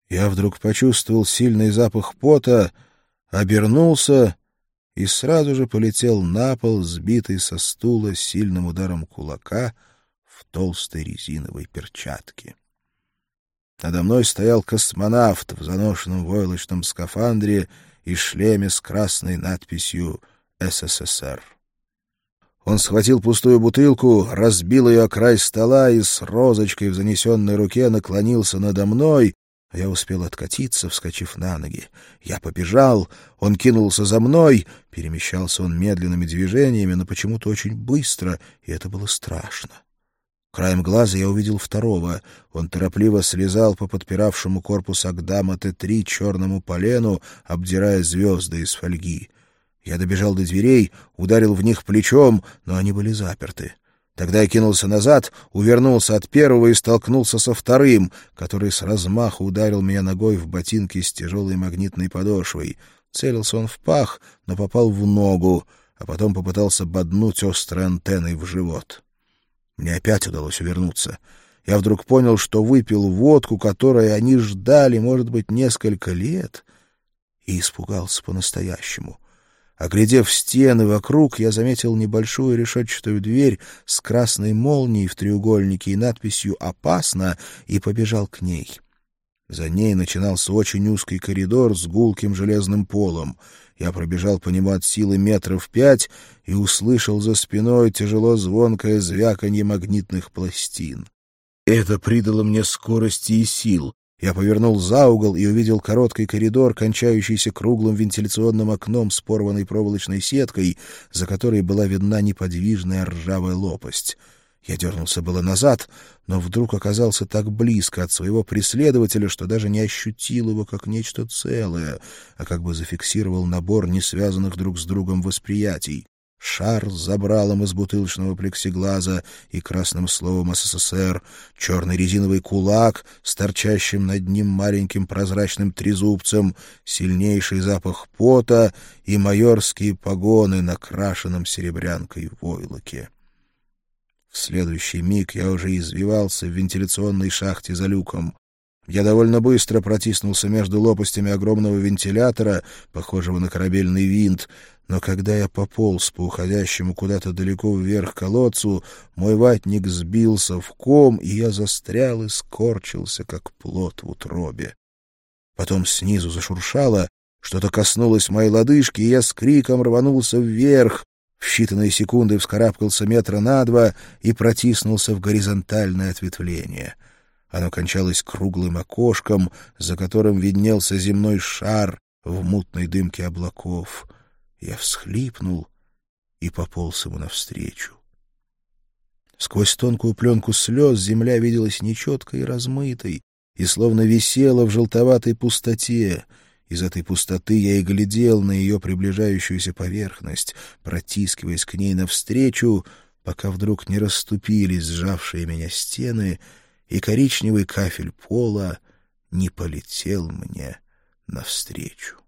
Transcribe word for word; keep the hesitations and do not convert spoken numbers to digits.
Я вдруг почувствовал сильный запах пота, обернулся и сразу же полетел на пол, сбитый со стула сильным ударом кулака в толстой резиновой перчатке. Надо мной стоял космонавт в заношенном войлочном скафандре и шлеме с красной надписью «эс эс эс эр». Он схватил пустую бутылку, разбил ее о край стола и с розочкой в занесенной руке наклонился надо мной. Я успел откатиться, вскочив на ноги. Я побежал, он кинулся за мной. Перемещался он медленными движениями, но почему-то очень быстро, и это было страшно. Краем глаза я увидел второго. Он торопливо слезал по подпиравшему корпус Агдама Т три черному полену, обдирая звезды из фольги. Я добежал до дверей, ударил в них плечом, но они были заперты. Тогда я кинулся назад, увернулся от первого и столкнулся со вторым, который с размаху ударил меня ногой в ботинки с тяжелой магнитной подошвой. Целился он в пах, но попал в ногу, а потом попытался боднуть острой антенной в живот. Мне опять удалось увернуться. Я вдруг понял, что выпил водку, которой они ждали, может быть, несколько лет, и испугался по-настоящему. Оглядев стены вокруг, я заметил небольшую решетчатую дверь с красной молнией в треугольнике и надписью «Опасно» и побежал к ней. За ней начинался очень узкий коридор с гулким железным полом. Я пробежал по нему от силы метров пять и услышал за спиной тяжело звонкое звяканье магнитных пластин. Это придало мне скорости и сил. Я повернул за угол и увидел короткий коридор, кончающийся круглым вентиляционным окном с порванной проволочной сеткой, за которой была видна неподвижная ржавая лопасть. Я дернулся было назад, но вдруг оказался так близко от своего преследователя, что даже не ощутил его как нечто целое, а как бы зафиксировал набор несвязанных друг с другом восприятий. Шар с забралом из бутылочного плексиглаза и красным словом эс эс эс эр, черный резиновый кулак с торчащим над ним маленьким прозрачным трезубцем, сильнейший запах пота и майорские погоны на крашеном серебрянкой войлоке. В следующий миг я уже извивался в вентиляционной шахте за люком. Я довольно быстро протиснулся между лопастями огромного вентилятора, похожего на корабельный винт, но когда я пополз по уходящему куда-то далеко вверх колодцу, мой ватник сбился в ком, и я застрял и скорчился, как плот в утробе. Потом снизу зашуршало, что-то коснулось моей лодыжки, и я с криком рванулся вверх, в считанные секунды вскарабкался метра на два и протиснулся в горизонтальное ответвление. Оно кончалось круглым окошком, за которым виднелся земной шар в мутной дымке облаков. Я всхлипнул и пополз ему навстречу. Сквозь тонкую пленку слез земля виделась нечеткой и размытой, и словно висела в желтоватой пустоте. Из этой пустоты я и глядел на ее приближающуюся поверхность, протискиваясь к ней навстречу, пока вдруг не расступились сжавшие меня стены, и коричневый кафель пола не полетел мне навстречу.